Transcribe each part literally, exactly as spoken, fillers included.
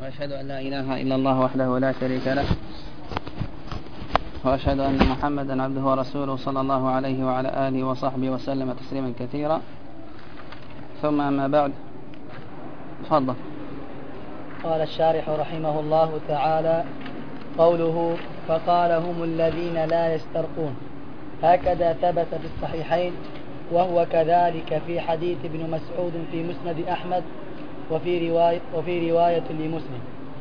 وأشهد أن لا إله إلا الله وحده لا شريك له، وأشهد أن محمدا عبده ورسوله صلى الله عليه وعلى آله وصحبه وسلم تسليما كثيرا، ثم أما بعد. تفضل. قال الشارح رحمه الله تعالى: قوله فقال هم الذين لا يسترقون، هكذا ثبت في الصحيحين، وهو كذلك في حديث ابن مسعود في مسند أحمد وفي رواية, وفي رواية لمسلم.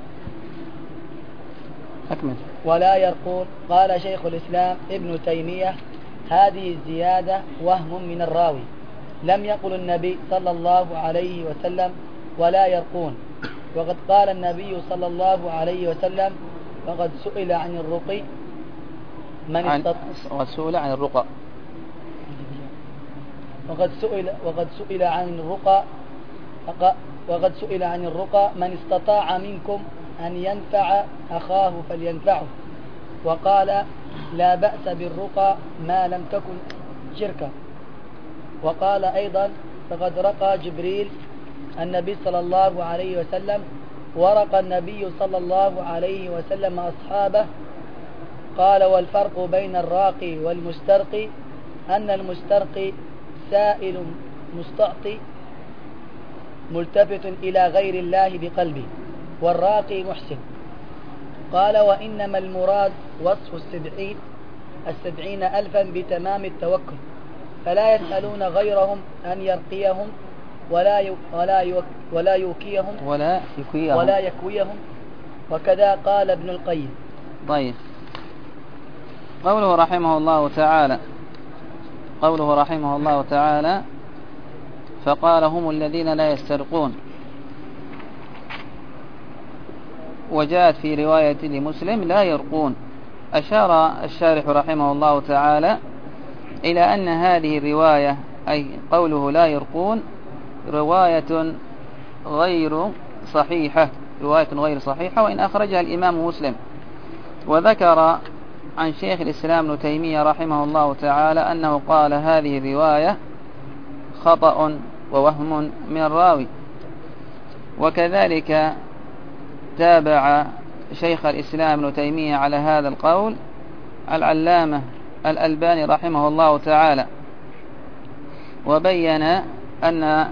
أكمل. ولا يرقون. قال شيخ الإسلام ابن تيمية: هذه الزيادة وهم من الراوي، لم يقل النبي صلى الله عليه وسلم ولا يرقون، وقد قال النبي صلى الله عليه وسلم: فقد سئل عن الرقي من استطاع وقد سئل عن الرقى وقد سئل وقد سئل عن الرقى وقد سئل عن الرقى من استطاع منكم أن ينفع أخاه فلينفعه، وقال: لا بأس بالرقى ما لم تكن شركا. وقال أيضا: فقد رقى جبريل النبي صلى الله عليه وسلم، ورقى النبي صلى الله عليه وسلم أصحابه. قال: والفرق بين الراقي والمسترقي أن المسترقي سائل مستعطي ملتفت إلى غير الله بقلبه، والراقي محسن. قال: وإنما المراد وصف السبعين السبعين ألفا بتمام التوكل، فلا يسألون غيرهم أن يرقيهم ولا يو ولا يو ولا يوكيهم ولا يكويهم ولا يكويهم وكذا قال ابن القيم. طيب. قوله رحمه الله تعالى قوله رحمه الله تعالى فقال هم الذين لا يسترقون، وجاءت في رواية لمسلم لا يرقون. أشار الشارح رحمه الله تعالى إلى أن هذه الرواية، أي قوله لا يرقون، رواية غير صحيحة رواية غير صحيحة وإن أخرجها الإمام مسلم. وذكر عن شيخ الإسلام ابن تيمية رحمه الله تعالى أنه قال هذه الرواية خطأ ووهم من الراوي. وكذلك تابع شيخ الإسلام ابن تيمية على هذا القول العلامة الألباني رحمه الله تعالى، وبين أن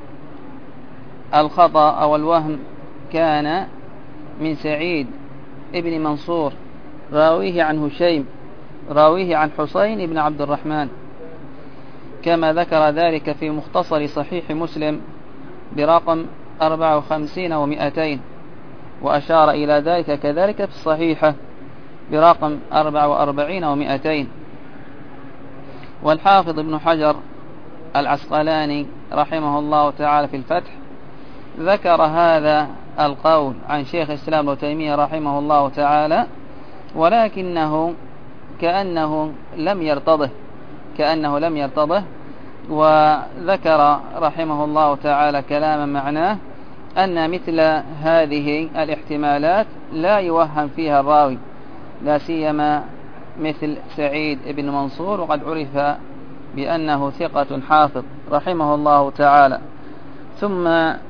الخطأ أو الوهم كان من سعيد ابن منصور راويه عن هشيم راويه عن حسين بن عبد الرحمن، كما ذكر ذلك في مختصر صحيح مسلم برقم أربعة وخمسين ومئتين، وأشار إلى ذلك كذلك في الصحيحة برقم أربعة وأربعين ومئتين. والحافظ ابن حجر العسقلاني رحمه الله تعالى في الفتح ذكر هذا القول عن شيخ الإسلام ابن تيمية رحمه الله تعالى، ولكنه كأنه لم يرتضه كأنه لم يرتضه وذكر رحمه الله تعالى كلاما معناه أن مثل هذه الاحتمالات لا يوهم فيها الراوي، لا سيما مثل سعيد بن منصور، وقد عرف بأنه ثقة حافظ رحمه الله تعالى. ثم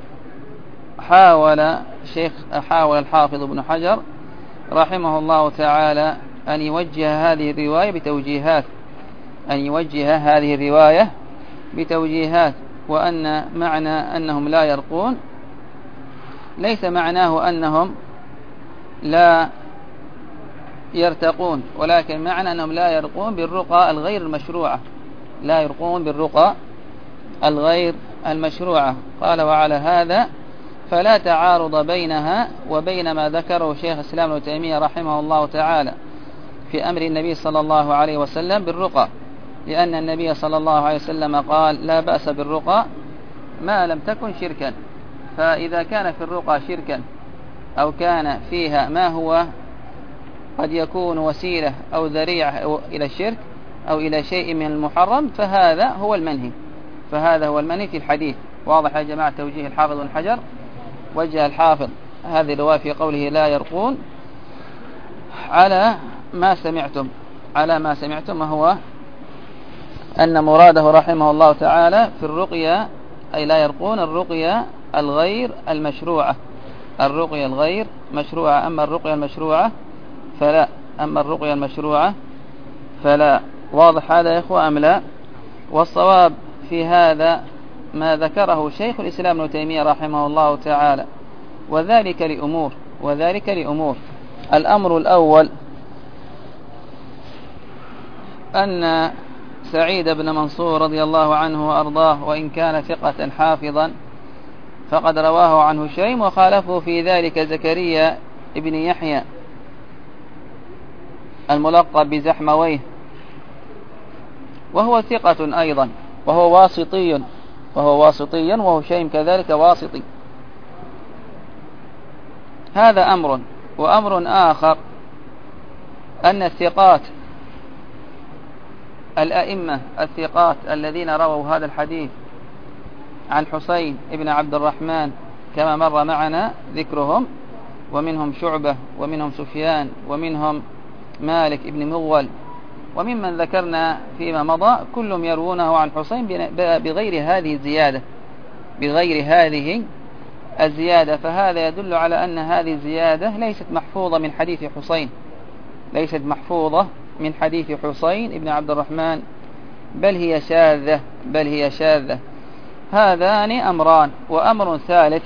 حاول شيخ حاول الحافظ ابن حجر رحمه الله تعالى أن يوجه هذه الرواية بتوجيهات أن يوجه هذه الرواية بتوجيهات وأن معنى أنهم لا يرقون ليس معناه أنهم لا يرتقون، ولكن معنى أنهم لا يرقون بالرقى الغير المشروعة لا يرقون بالرقى الغير المشروعة. قال: وعلى هذا فلا تعارض بينها وبين ما ذكره شيخ الإسلام ابن تيمية رحمه الله تعالى في أمر النبي صلى الله عليه وسلم بالرقى، لأن النبي صلى الله عليه وسلم قال: لا بأس بالرقى ما لم تكن شركا. فإذا كان في الرقى شركا أو كان فيها ما هو قد يكون وسيلة أو ذريعة إلى الشرك أو إلى شيء من المحرم فهذا هو المنهي فهذا هو المنهي في الحديث. واضح يا جماعة توجيه الحافظ بن حجر؟ وجه الحافظ هذه الرواية في قوله لا يرقون على ما سمعتم على ما سمعتم وهو أن مراده رحمه الله تعالى في الرقية أي لا يرقون الرقية الغير المشروعة الرقية الغير مشروعة. أما الرقية المشروعة فلا أما الرقية المشروعة فلا. واضح هذا يا إخوة أم لا؟ والصواب في هذا ما ذكره شيخ الإسلام ابن تيمية رحمه الله تعالى، وذلك لأمور وذلك لأمور الأمر الأول أن سعيد بن منصور رضي الله عنه وأرضاه وإن كان ثقة حافظا فقد رواه عنه هشيم، وخالفه في ذلك زكريا ابن يحيى الملقب بزحمويه، وهو ثقة أيضا، وهو واسطي وهو واسطي وهشيم كذلك واسطي. هذا أمر. وأمر آخر أن الثقات الأئمة الثقات الذين رووا هذا الحديث عن حسين ابن عبد الرحمن كما مر معنا ذكرهم، ومنهم شعبة ومنهم سفيان ومنهم مالك ابن مغول وممن ذكرنا فيما مضى، كلهم يروونه عن حسين بغير هذه الزيادة بغير هذه الزيادة فهذا يدل على أن هذه الزيادة ليست محفوظة من حديث حسين ليست محفوظة من حديث حسين ابن عبد الرحمن، بل هي شاذة بل هي شاذة. هذان أمران. وأمر ثالث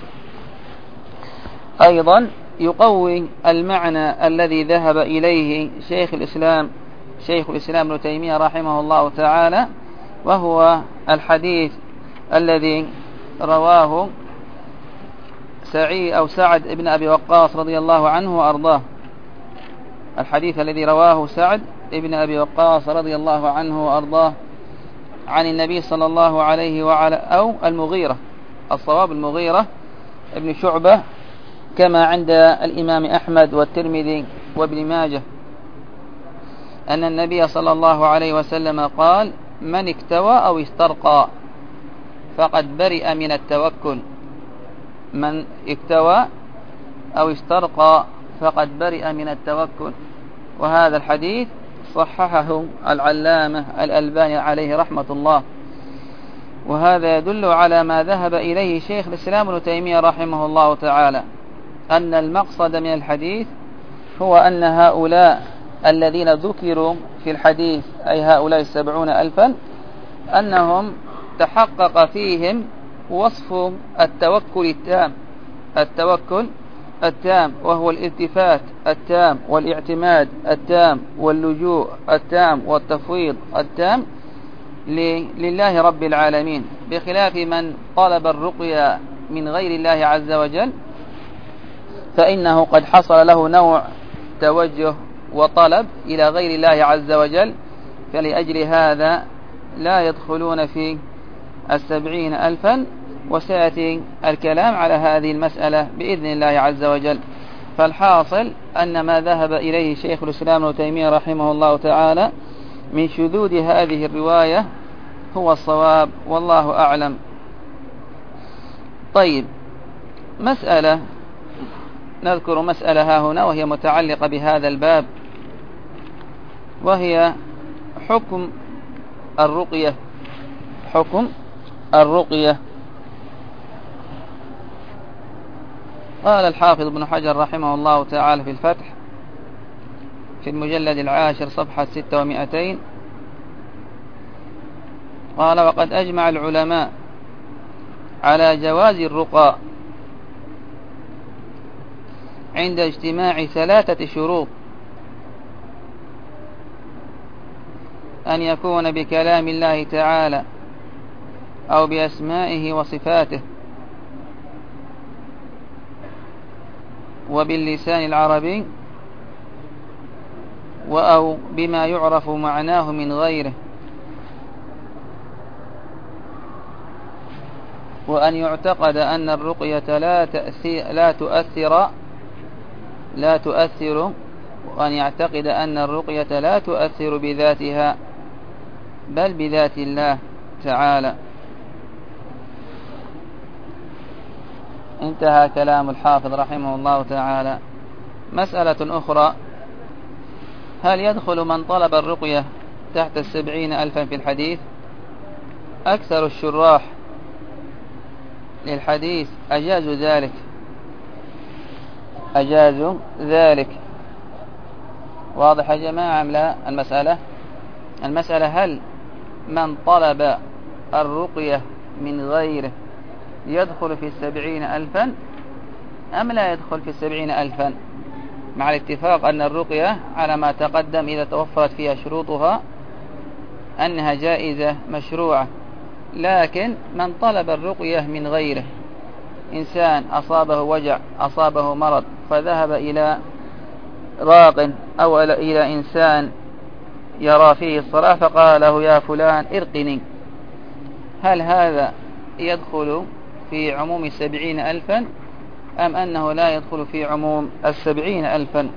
أيضا يقوي المعنى الذي ذهب إليه شيخ الإسلام شيخ الإسلام ابن تيمية رحمه الله تعالى، وهو الحديث الذي رواه سعيد أو سعد ابن أبي وقاص رضي الله عنه وأرضاه الحديث الذي رواه سعد ابن أبي وقاص رضي الله عنه وأرضاه عن النبي صلى الله عليه وعلى أو المغيرة الصواب المغيرة ابن شعبة كما عند الإمام أحمد والترمذي وابن ماجه أن النبي صلى الله عليه وسلم قال: من اكتوى أو استرقى فقد برئ من التوكل من اكتوى أو استرقى فقد برئ من التوكل. وهذا الحديث صححه العلامة الألباني عليه رحمة الله، وهذا يدل على ما ذهب إليه شيخ الإسلام ابن تيمية رحمه الله تعالى، أن المقصد من الحديث هو أن هؤلاء الذين ذكروا في الحديث أي هؤلاء السبعون ألفا أنهم تحقق فيهم وصف التوكل التام التوكل التام وهو الالتفات التام والاعتماد التام واللجوء التام والتفويض التام لله رب العالمين، بخلاف من طلب الرقية من غير الله عز وجل فإنه قد حصل له نوع توجه وطلب إلى غير الله عز وجل، فلأجل هذا لا يدخلون في السبعين ألفا، وسيأتي الكلام على هذه المسألة بإذن الله عز وجل. فالحاصل أن ما ذهب إليه شيخ الإسلام ابن تيمية رحمه الله تعالى من شذوذ هذه الرواية هو الصواب، والله أعلم. طيب، مسألة نذكر مسألة ها هنا وهي متعلقة بهذا الباب، وهي حكم الرقية حكم الرقية. قال الحافظ ابن حجر رحمه الله تعالى في الفتح في المجلد العاشر صفحة ستة ومئتين قال: وقد أجمع العلماء على جواز الرقى عند اجتماع ثلاثة شروط: أن يكون بكلام الله تعالى أو بأسمائه وصفاته وباللسان العربي أو بما يعرف معناه من غيره، وأن يعتقد أن الرقية لا تأثير لا تؤثر لا تؤثر وأن يعتقد أن الرقية لا تؤثر بذاتها بل بذات الله تعالى. انتهى كلام الحافظ رحمه الله تعالى. مسألة أخرى: هل يدخل من طلب الرقية تحت السبعين ألفا في الحديث؟ أكثر الشراح للحديث أجازوا ذلك أجازوا ذلك. واضح يا جماعة أم لا المسألة؟ المسألة هل من طلب الرقية من غيره يدخل في السبعين ألفا أم لا يدخل في السبعين ألفا؟ مع الاتفاق أن الرقية على ما تقدم إذا توفرت فيها شروطها أنها جائزة مشروعة. لكن من طلب الرقية من غيره، إنسان أصابه وجع، أصابه مرض، فذهب إلى راق أو إلى إنسان يرى فيه الصلاة فقال له يا فلان ارقني، هل هذا يدخل في عموم السبعين ألفا أم أنه لا يدخل في عموم السبعين ألفا؟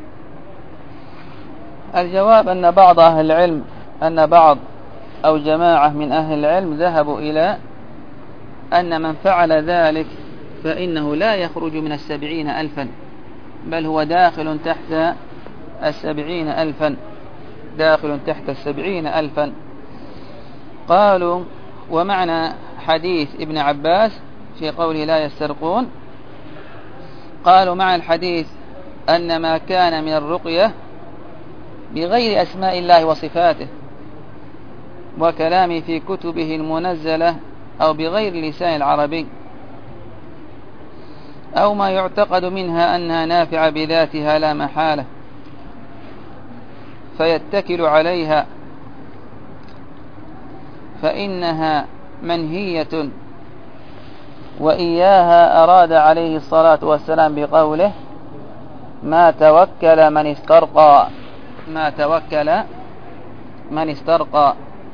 الجواب أن بعض أهل العلم أن بعض أو جماعة من أهل العلم ذهبوا إلى أن من فعل ذلك فإنه لا يخرج من السبعين ألفا، بل هو داخل تحت السبعين ألفا، داخل تحت السبعين ألفا. قالوا ومعنى حديث ابن عباس في قوله لا يسترقون، قالوا مع الحديث أن ما كان من الرقية بغير أسماء الله وصفاته وكلامه في كتبه المنزلة أو بغير اللسان العربي أو ما يعتقد منها أنها نافعة بذاتها لا محالة فيتكل عليها فإنها منهية، وإياها أراد عليه الصلاة والسلام بقوله ما توكل من استرقى، ما توكل من استرقى.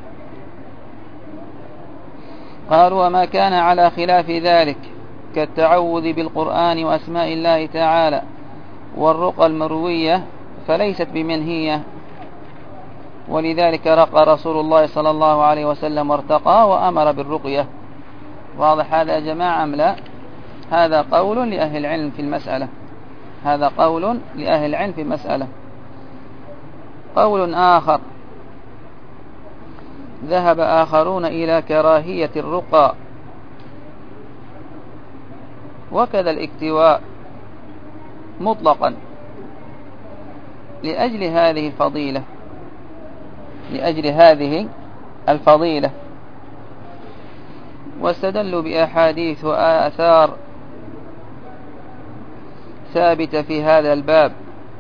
قالوا وما كان على خلاف ذلك كالتعوذ بالقرآن وأسماء الله تعالى والرقى المروية فليست بمنهية، ولذلك رقى رسول الله صلى الله عليه وسلم وارتقى وأمر بالرقية. واضح هذا يا جماعة أم لا؟ هذا قول لأهل العلم في المسألة، هذا قول لأهل العلم في المسألة. قول آخر ذهب آخرون إلى كراهية الرقى وكذا الاكتواء مطلقا لأجل هذه الفضيلة، لأجل هذه الفضيلة، واستدلوا بأحاديث وآثار ثابتة في هذا الباب،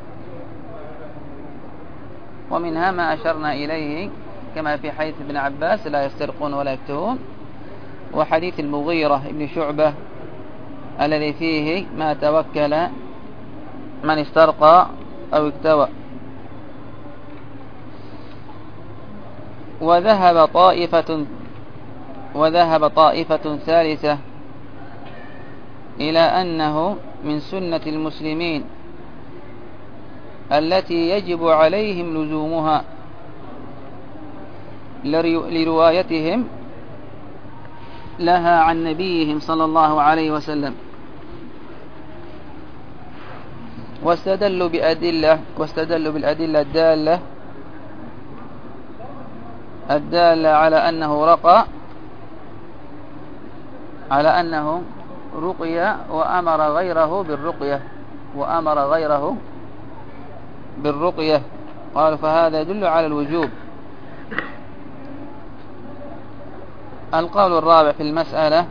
ومنها ما أشرنا إليه كما في حديث ابن عباس لا يسترقون ولا يكتوون، وحديث المغيرة ابن شعبة الذي فيه ما توكل من استرقى أو اكتوى. وذهب طائفة وذهب طائفة ثالثة إلى أنه من سنة المسلمين التي يجب عليهم لزومها لروايتهم لها عن نبيهم صلى الله عليه وسلم، واستدلوا بأدلة واستدلوا بالأدلة الدالة الدالة على أنه رقى على أنه رقية وأمر غيره بالرقية وأمر غيره بالرقية. قالوا فهذا يدل على الوجوب. القول الرابع في المسألة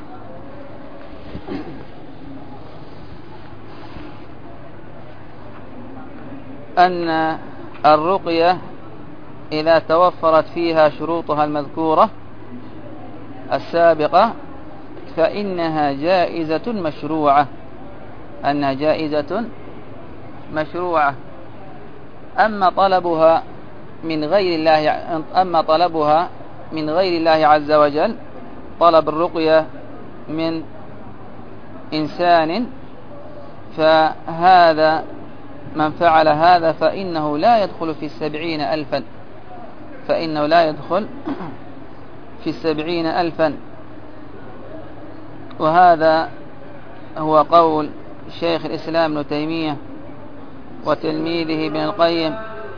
أن الرقية إذا توفرت فيها شروطها المذكورة السابقة فإنها جائزة مشروعة، أنها جائزة مشروعة. أما طلبها من غير الله أما طلبها من غير الله عز وجل، طلب الرقية من إنسان، فهذا من فعل هذا فإنه لا يدخل في السبعين ألفا فإنه لا يدخل في السبعين ألفا. وهذا هو قول شيخ الإسلام ابن تيمية وتلميذه ابن القيم،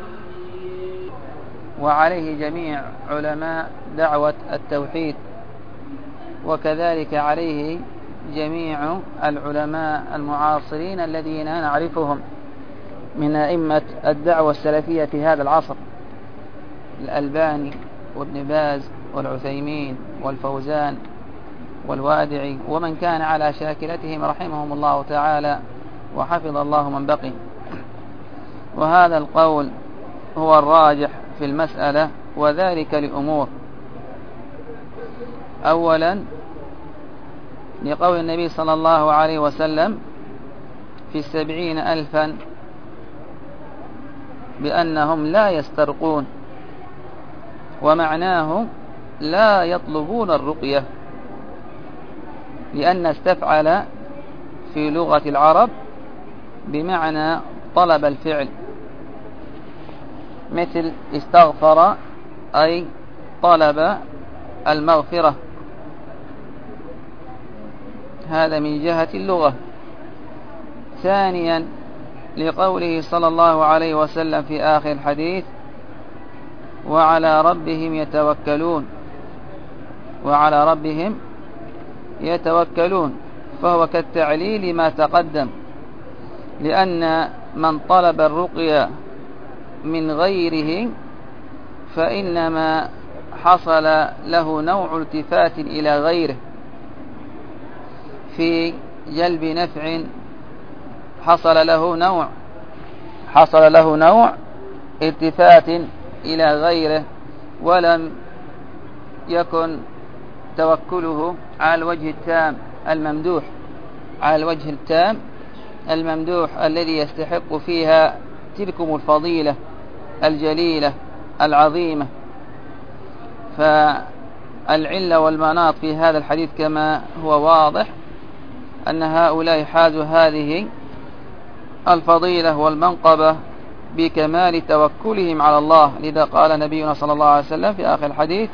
وعليه جميع علماء دعوة التوحيد، وكذلك عليه جميع العلماء المعاصرين الذين نعرفهم من أئمة الدعوة السلفية في هذا العصر، الألباني وابن باز والعثيمين والفوزان والوادعي ومن كان على شاكلتهم رحمهم الله تعالى وحفظ الله من بقي. وهذا القول هو الراجح في المسألة، وذلك لأمور: أولا لقول النبي صلى الله عليه وسلم في السبعين ألفا بأنهم لا يسترقون، ومعناه لا يطلبون الرقية، لأن استفعل في لغة العرب بمعنى طلب الفعل، مثل استغفر أي طلب المغفرة، هذا من جهة اللغة. ثانيا لقوله صلى الله عليه وسلم في آخر الحديث: وعلى ربهم يتوكلون، وعلى ربهم يتوكلون، فهو كالتعليل ما تقدم، لأن من طلب الرقية من غيره فإنما حصل له نوع التفات إلى غيره في جلب نفع، حصل له نوع حصل له نوع التفات إلى غيره، ولم يكن توكله على الوجه التام الممدوح على الوجه التام الممدوح الذي يستحق فيها تلكم الفضيلة الجليلة العظيمة. فالعلة والمناط في هذا الحديث كما هو واضح أن هؤلاء حازوا هذه الفضيلة والمنقبة بكمال توكلهم على الله، لذا قال نبينا صلى الله عليه وسلم في آخر الحديث: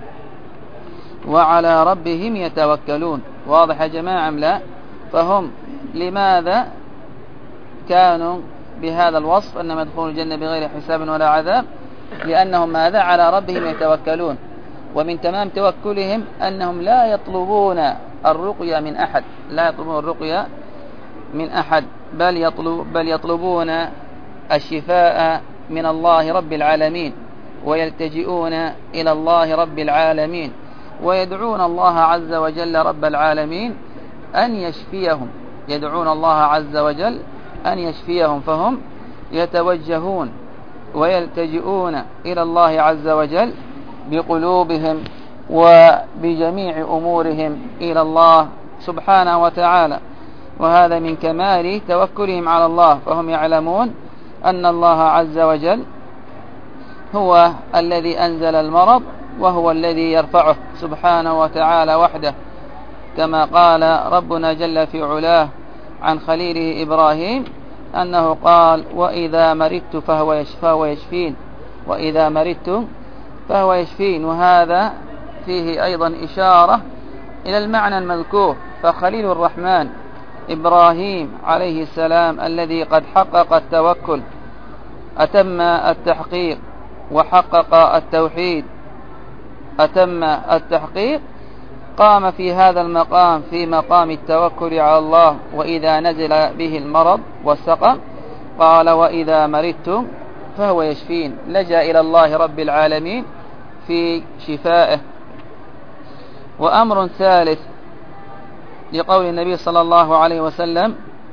وعلى ربهم يتوكلون. واضح يا جماعة أم لا؟ فهم لماذا كانوا بهذا الوصف أنهم يدخلون الجنة بغير حساب ولا عذاب؟ لأنهم ماذا؟ على ربهم يتوكلون. ومن تمام توكلهم أنهم لا يطلبون الرقية من أحد لا يطلبون الرقية من أحد بل, يطلب بل يطلبون الشفاء من الله رب العالمين، ويلتجئون إلى الله رب العالمين، ويدعون الله عز وجل رب العالمين أن يشفيهم يدعون الله عز وجل أن يشفيهم فهم يتوجهون ويلتجئون إلى الله عز وجل بقلوبهم وبجميع أمورهم إلى الله سبحانه وتعالى. وهذا من كمال توكلهم على الله، فهم يعلمون أن الله عز وجل هو الذي أنزل المرض وهو الذي يرفعه سبحانه وتعالى وحده، كما قال ربنا جل في علاه عن خليله إبراهيم أنه قال: وإذا مرضت فهو يشفى ويشفين وإذا مرضت فهو يشفين. وهذا فيه أيضا إشارة إلى المعنى المذكور، فخليل الرحمن إبراهيم عليه السلام الذي قد حقق التوكل أتم التحقيق وحقق التوحيد أتم التحقيق، قام في هذا المقام في مقام التوكل على الله. وإذا نزل به المرض والسقم قال: وإذا مرضت فهو يشفين، لجأ إلى الله رب العالمين في شفائه. وأمر ثالث لقول النبي صلى الله عليه وسلم: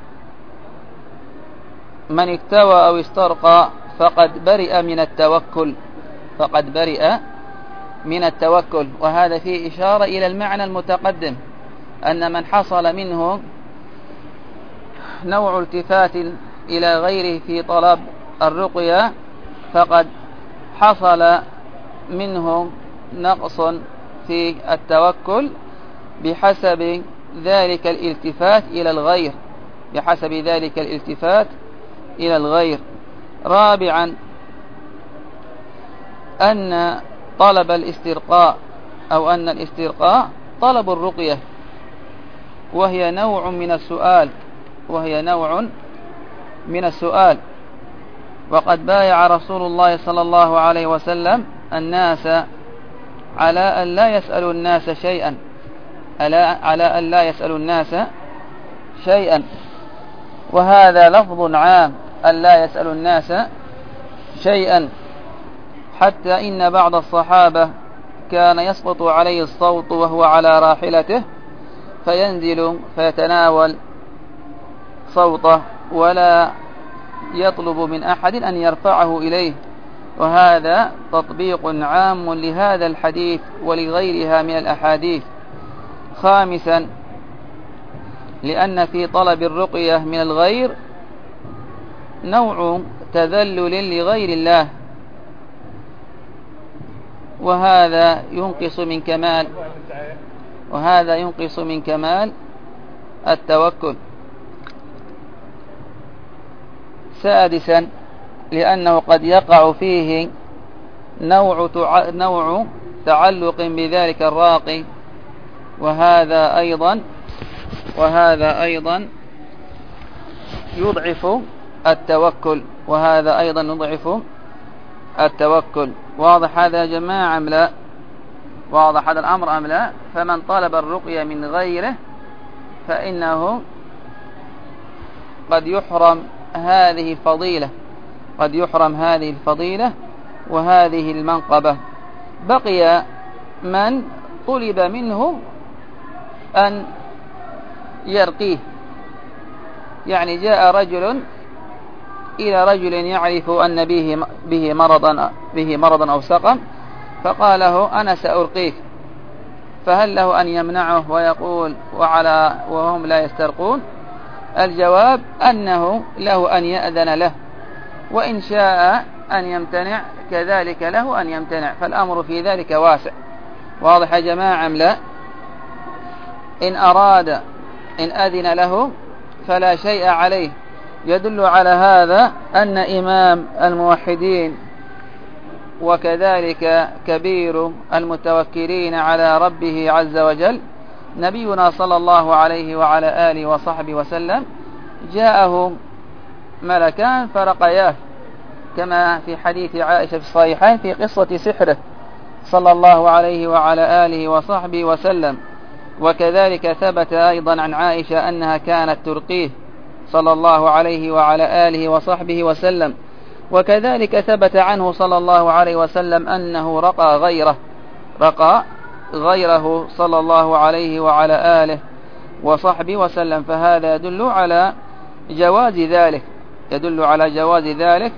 من اكتوى أو استرقى فقد برئ من التوكل فقد برئ من التوكل. وهذا فيه إشارة إلى المعنى المتقدم، أن من حصل منه نوع التفات إلى غيره في طلب الرقية فقد حصل منه نقص في التوكل بحسب ذلك الالتفات إلى الغير بحسب ذلك الالتفات إلى الغير. رابعا أن طلب الاسترقاء أو أن الاسترقاء طلب الرقية، وهي نوع من السؤال وهي نوع من السؤال وقد بايع رسول الله صلى الله عليه وسلم الناس على أن لا يسألوا الناس شيئا على أن لا يسألوا الناس شيئا، وهذا لفظ عام أن لا يسألوا الناس شيئا، حتى إن بعض الصحابة كان يسقط عليه الصوت وهو على راحلته فينزل فيتناول صوته ولا يطلب من أحد أن يرفعه إليه، وهذا تطبيق عام لهذا الحديث ولغيرها من الأحاديث. خامسا، لأن في طلب الرقية من الغير نوع تذلل لغير الله، وهذا ينقص من كمال وهذا ينقص من كمال التوكل. سادسا، لأنه قد يقع فيه نوع نوع تعلق بذلك الراقي، وهذا أيضا وهذا أيضا يضعف التوكل وهذا أيضا يضعف التوكل. واضح هذا يا جماعة أم لا؟ واضح هذا الأمر أم لا؟ فمن طلب الرقية من غيره فإنه قد يحرم هذه الفضيلة قد يحرم هذه الفضيلة وهذه المنقبة. بقي من طلب منه أن يرقيه، يعني جاء رجل إلى رجل يعرف أن به به مرضا به مرضا أو سقم، فقال له أنا سأرقيك، فهل له أن يمنعه ويقول وعلى وهم لا يسترقون؟ الجواب أنه له أن يأذن له، وإن شاء أن يمتنع كذلك له أن يمتنع، فالأمر في ذلك واسع. واضح يا جماعة أم لا؟ إن أراد إن أذن له فلا شيء عليه. يدل على هذا أن إمام الموحدين وكذلك كبير المتوكلين على ربه عز وجل نبينا صلى الله عليه وعلى آله وصحبه وسلم جاءه ملكان فرقياه، كما في حديث عائشة في الصحيحين في قصة سحره صلى الله عليه وعلى آله وصحبه وسلم. وكذلك ثبت أيضا عن عائشة أنها كانت ترقيه صلى الله عليه وعلى آله وصحبه وسلم. وكذلك ثبت عنه صلى الله عليه وسلم أنه رقى غيره رقى غيره صلى الله عليه وعلى آله وصحبه وسلم. فهذا يدل على جواز ذلك يدل على جواز ذلك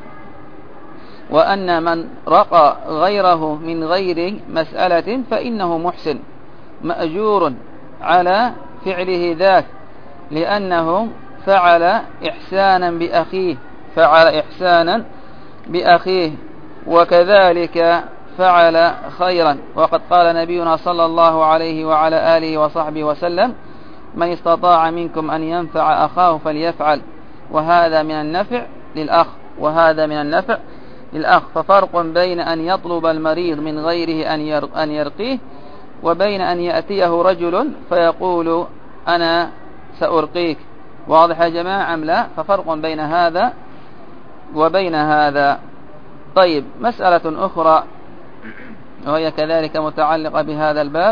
وأن من رقى غيره من غير مسألة فإنه محسن مأجور على فعله ذاك، لأنه فعل إحسانا بأخيه فعل إحسانا بأخيه وكذلك فعل خيرا. وقد قال نبينا صلى الله عليه وعلى آله وصحبه وسلم من استطاع منكم أن ينفع أخاه فليفعل، وهذا من النفع للأخ وهذا من النفع للأخ. ففرق بين أن يطلب المريض من غيره أن يرقيه وبين أن يأتيه رجل فيقول أنا سأرقيك. واضح يا جماعة أم لا؟ ففرق بين هذا وبين هذا. طيب، مسألة أخرى وهي كذلك متعلقة بهذا الباب،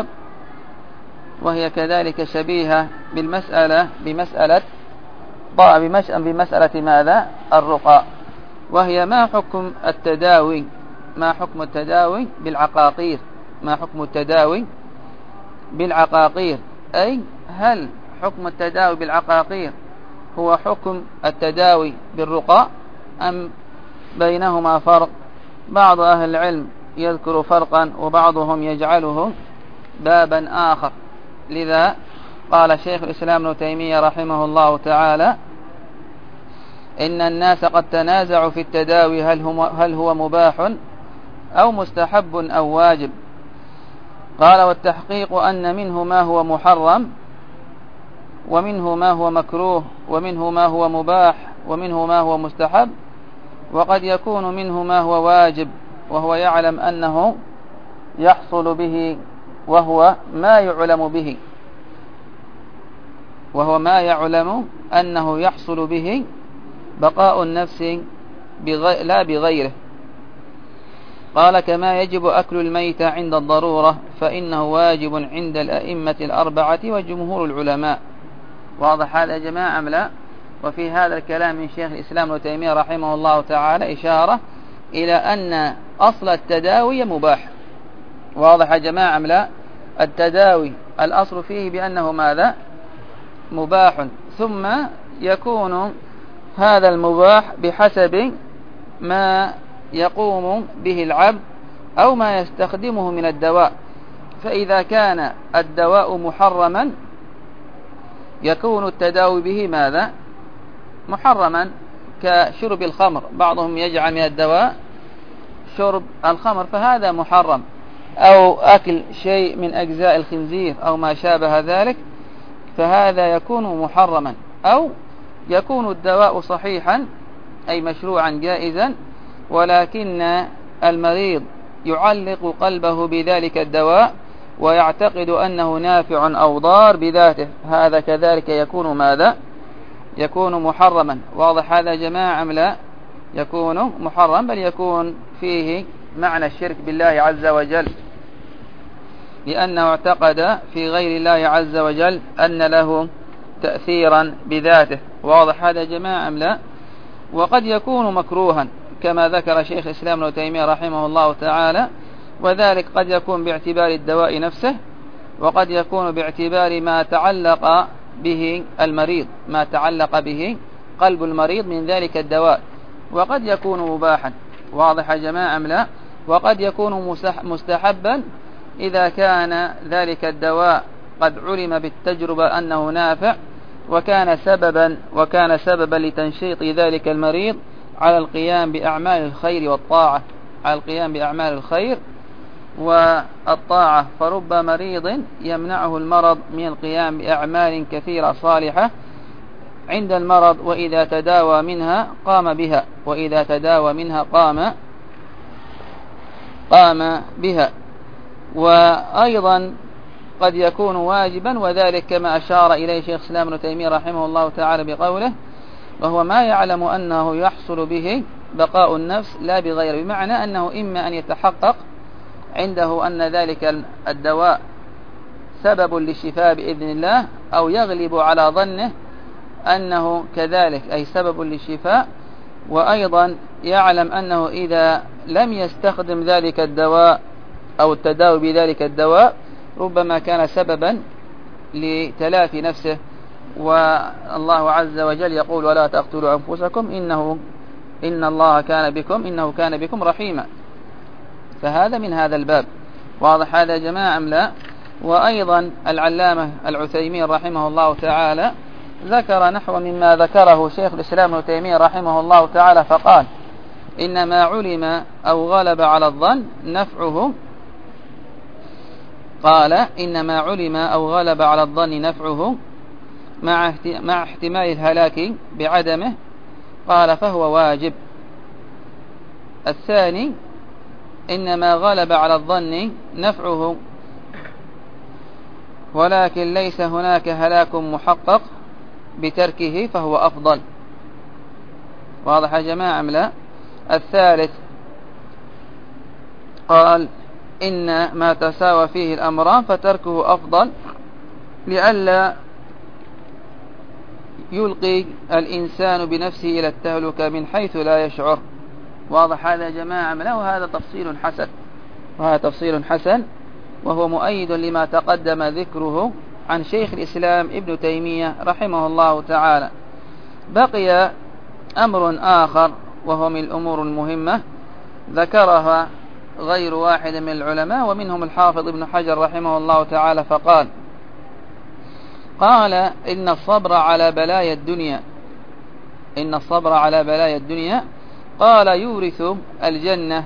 وهي كذلك شبيهة بالمسألة بمسألة بمسألة ماذا؟ الرقى، وهي ما حكم التداوي ما حكم التداوي بالعقاقير ما حكم التداوي بالعقاقير أي هل حكم التداوي بالعقاقير هو حكم التداوي بالرقى أم بينهما فرق؟ بعض أهل العلم يذكر فرقا وبعضهم يجعله بابا آخر. لذا قال شيخ الإسلام ابن تيمية رحمه الله تعالى إن الناس قد تنازعوا في التداوي هل هو, هل هو مباح أو مستحب أو واجب. قال والتحقيق أن منه ما هو محرم ومنه ما هو مكروه ومنه ما هو مباح ومنه ما هو مستحب، وقد يكون منه ما هو واجب وهو يعلم أنه يحصل به وهو ما يعلم به وهو ما يعلم أنه يحصل به بقاء النفس بغي... لا بغيره. قال كما يجب أكل الميت عند الضرورة فإنه واجب عند الأئمة الأربعة وجمهور العلماء. واضح هذا يا جماعة أم لا؟ وفي هذا الكلام من شيخ الإسلام ابن تيمية رحمه الله تعالى إشارة إلى أن أصل التداوي مباح. واضح يا جماعة أم لا؟ التداوي الأصل فيه بأنه ماذا؟ مباح، ثم يكون هذا المباح بحسب ما يقوم به العبد أو ما يستخدمه من الدواء. فإذا كان الدواء محرما يكون التداوي به ماذا؟ محرما، كشرب الخمر، بعضهم يجعل من الدواء شرب الخمر فهذا محرم، أو أكل شيء من أجزاء الخنزير أو ما شابه ذلك فهذا يكون محرما، أو يكون الدواء صحيحا أي مشروعا جائزا، ولكن المريض يعلق قلبه بذلك الدواء ويعتقد أنه نافع أو ضار بذاته، هذا كذلك يكون ماذا؟ يكون محرما. واضح هذا يا جماعة أم لا؟ يكون محرم، بل يكون فيه معنى الشرك بالله عز وجل، لأنه اعتقد في غير الله عز وجل أن له تأثيرا بذاته. واضح هذا يا جماعة أم لا؟ وقد يكون مكروها كما ذكر شيخ الإسلام ابن تيمية رحمه الله تعالى، وذلك قد يكون باعتبار الدواء نفسه، وقد يكون باعتبار ما تعلق به المريض، ما تعلق به قلب المريض من ذلك الدواء، وقد يكون مباحا. واضح يا جماعة أم لا؟ وقد يكون مستحبا إذا كان ذلك الدواء قد علم بالتجربة أنه نافع، وكان سببا وكان سببا لتنشيط ذلك المريض على القيام بأعمال الخير والطاعة، على القيام بأعمال الخير والطاعة. فرب مريض يمنعه المرض من القيام بأعمال كثيرة صالحة عند المرض، وإذا تداوى منها قام بها، وإذا تداوى منها قام قام بها. وأيضا قد يكون واجبا، وذلك كما أشار إليه شيخ الإسلام ابن تيمية رحمه الله تعالى بقوله وهو ما يعلم أنه يحصل به بقاء النفس لا بغير، بمعنى أنه إما أن يتحقق عنده أن ذلك الدواء سبب للشفاء بإذن الله، أو يغلب على ظنه أنه كذلك أي سبب للشفاء، وأيضا يعلم أنه إذا لم يستخدم ذلك الدواء أو التداوي بذلك الدواء ربما كان سببا لتلافي نفسه. والله عز وجل يقول ولا تقتلوا أنفسكم إنه إن الله كان بكم إنه كان بكم رحيما، فهذا من هذا الباب. واضح هذا يا جماعة أم لا؟ وأيضا العلامة العثيمين رحمه الله تعالى ذكر نحو مما ذكره شيخ الإسلام ابن تيمية رحمه الله تعالى، فقال إنما علم أو غلب على الظن نفعه قال إنما علم أو غلب على الظن نفعه مع مع احتمال الهلاك بعدمه، قال فهو واجب. الثاني إنما غلب على الظن نفعه ولكن ليس هناك هلاك محقق بتركه فهو أفضل. واضح يا جماعة أم لا؟ الثالث قال إن ما تساوى فيه الأمران فتركه أفضل لئلا يلقي الإنسان بنفسه إلى التهلكة من حيث لا يشعر. واضح هذا يا جماعة أم لا؟ وهذا تفصيل حسن، وهذا تفصيل حسن وهو مؤيد لما تقدم ذكره عن شيخ الإسلام ابن تيمية رحمه الله تعالى. بقي أمر آخر وهو من الأمور المهمة ذكرها غير واحد من العلماء ومنهم الحافظ ابن حجر رحمه الله تعالى، فقال قال إن الصبر على بلايا الدنيا إن الصبر على بلايا الدنيا قال يورث الجنة،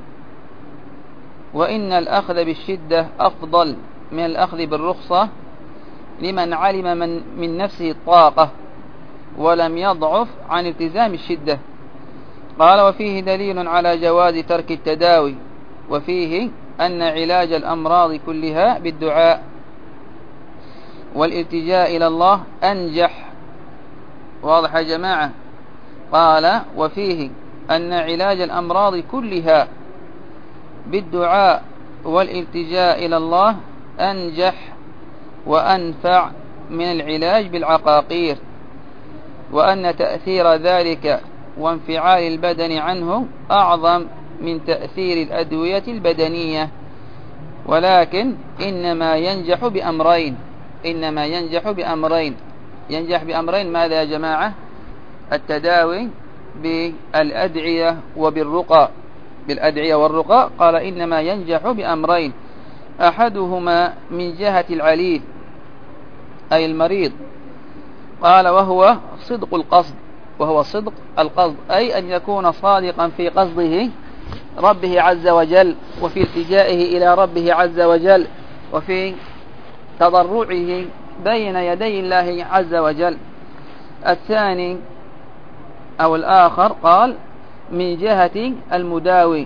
وإن الأخذ بالشدة أفضل من الأخذ بالرخصة لمن علم من, من نفسه الطاقة ولم يضعف عن التزام الشدة. قال وفيه دليل على جواز ترك التداوي، وفيه أن علاج الأمراض كلها بالدعاء والالتجاء إلى الله أنجح. واضح يا جماعة؟ قال وفيه أن علاج الأمراض كلها بالدعاء والالتجاء إلى الله أنجح وأنفع من العلاج بالعقاقير، وأن تأثير ذلك وانفعال البدن عنه أعظم من تأثير الأدوية البدنية، ولكن إنما ينجح بأمرين إنما ينجح بأمرين ينجح بأمرين ماذا يا جماعة؟ التداوي بالأدعية وبالرقى بالأدعية والرقى. قال إنما ينجح بأمرين، أحدهما من جهة العليل أي المريض، قال وهو صدق القصد وهو صدق القصد أي أن يكون صادقا في قصده ربه عز وجل، وفي التجائه إلى ربه عز وجل، وفي تضرعه بين يدي الله عز وجل. الثاني أو الآخر قال من جهة المداوي،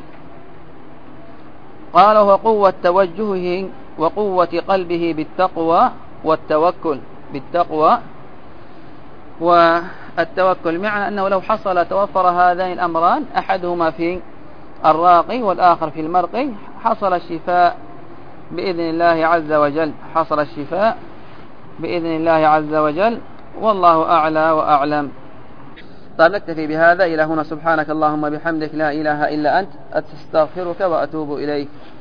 قال هو قوة توجهه وقوة قلبه بالتقوى والتوكل بالتقوى والتوكل معنى أنه لو حصل توفر هذين الأمران أحدهما في الراقي والآخر في المرقي حصل الشفاء بإذن الله عز وجل حصل الشفاء بإذن الله عز وجل والله أعلى وأعلم. طيب نكتفي بهذا إلى هنا. سبحانك اللهم بحمدك لا إله إلا أنت أستغفرك وأتوب إليك.